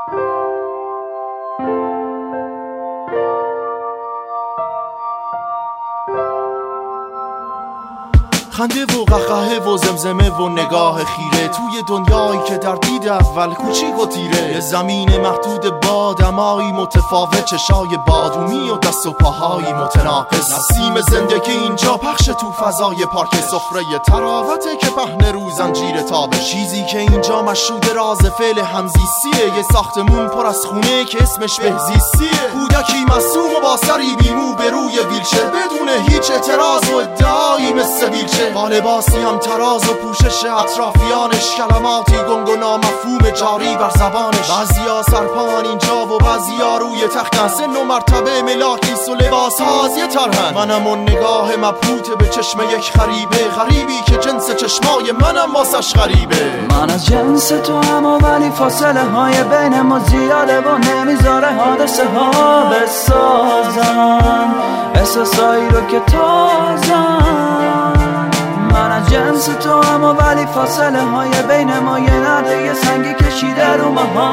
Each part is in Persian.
خنده و قهقهه و زمزمه و نگاه خیره توی دنیایی که در دید اول کوچیک و تیره. زمین محدود با دمایی متفاوت، چشای بادومی و دست و پاهایی متناقض. نسیم زندگی اینجا پخش تو فضای پارک، سفره تراوته که پهن رو زنجیر تابه. چیزی که اینجا مشهود راز فعل همزیستیه، یه ساختمون پر از خونه که اسمش بهزیستیه. کودکی معصوم و با سری بیمو به روی ویلچر، بدون هیچ اعتراض و ادعایی مثل ویلچر. با لباسی هم تراز و پوشش اطرافیانش، کلماتی گنگ و نامفهوم جاری بر زبانش. بعضیا سرپان اینجا و بعضیا روی تختن، سن و مرتبه ملاکیس و لباس ها از یه طرحن. منم اون نگاه مبهوت به چشم یک غریبه، غریبی که جنس چشمای منم واسش غریبه. من از جنس تو هم ولی فاصله های بین ما زیاده و نمیذاره حادثه ها بسازن احساسایی رو که تازن. من از جنس تو هم ولی فاصله های بین ما یه نرده یه سنگی کشیده رو ماها.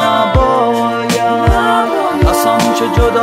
نباید اصلا چه جدا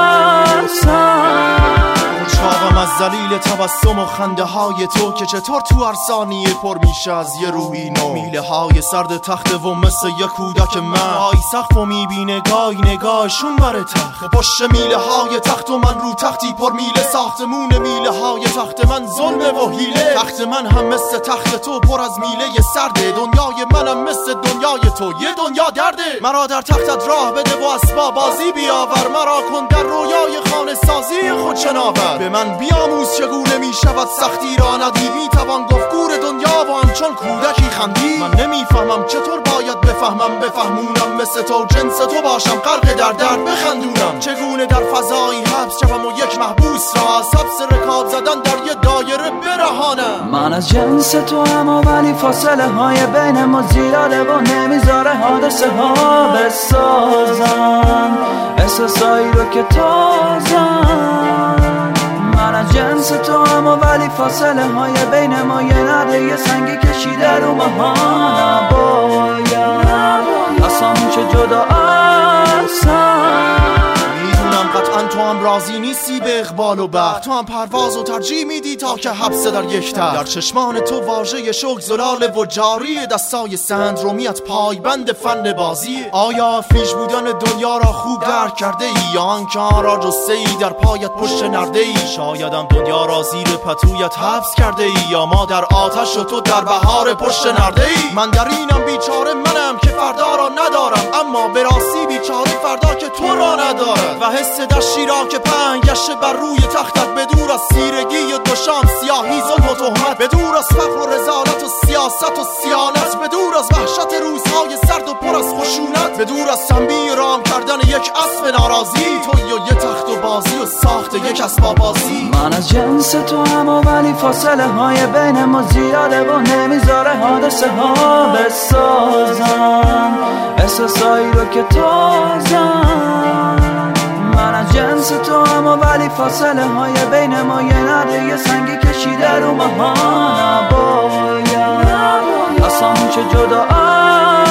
اصلا خوشحالم از ذلیل تبسم و خنده های تو که چطور تو هر ثانیه پر میشه از یه روحی نو. میله های سرد تخته و مثل یه کودک من پای سقف و میبینه گاهی نگاهشون بره تخت. پشت میله های تخت و من رو تختی پر میله، ساختمون میله های تخت من ظلمه و حیله. تخت من هم مثل تخت تو پر از میله سرده، دنیای منم مثل دنیای تو یه دنیا درده. مرا در تختت راه بده و اسباب بازی بیاور، مرا کن در رویای خانه سازی خود شناور. به من بیاموز چگونه میشود سختی را ندید، میتوان گفت گور دنیا و همچون کودکی خندی. من نمیفهمم چطور باید بفهمونم مثل تو جنس تو باشم، غرق در درد بخندونم. چگونه در فضایی حبس شوم و یک محبوس را از حبس رکاب زدن در یه دایره برهانم. من از جنس تو هم ولی فاصله های بین ما زیاده و نمیذاره حادثه ها بسازن احساسایی رو که تازن. من از جنس تو هم ولی فاصله های بین ما یه نرده یه سنگی کشیده رو ماها. نباید اصلا چه جدا اصلا. میدونم قطعا تو هم راضی نیستی به اقبال و بخت، تو هم پرواز و ترجیح میدی تا که حبس در یک تخت. در چشمان تو واژه شوق زلال و جاری، دستای سندرومیت پایبند فن بازی. آیا فیش بودن دنیا را خوب درک کرده ای یا آنکه آن را جسته ای در پایت پشت نرده ای؟ شایدم دنیا را زیر پتویت حبس کرده ای یا ما در آتش و تو در بهار پشت نرده ای. من در اینم بیچاره منم که فردا را ندارم، اما به راستی بیچاره فردا که تو را ندارد. و حس دشتی را که پهن گشته بر روی تختت، به دور از سیرگی و دوشام سیاهی ظلم و تهمت، به دور از فقر و رذالت و سیاست و سیانت، به دور از وحشت روزهای سرد و پر از خشونت، به دور از تنبیه رام کردن یک اسب ناراضی، توی و یه تخت و بازی و ساخت یک اسباب بازی. من از جنس تو هم ولی فاصله های بین ما زیاده و نمیذاره حادثه ها بسازن احساسایی رو که تازن. من از جنس تو هم ولی فاصله های بین ما یه نرده یه سنگی کشیده رو ماها. نباید اصلا چه جدا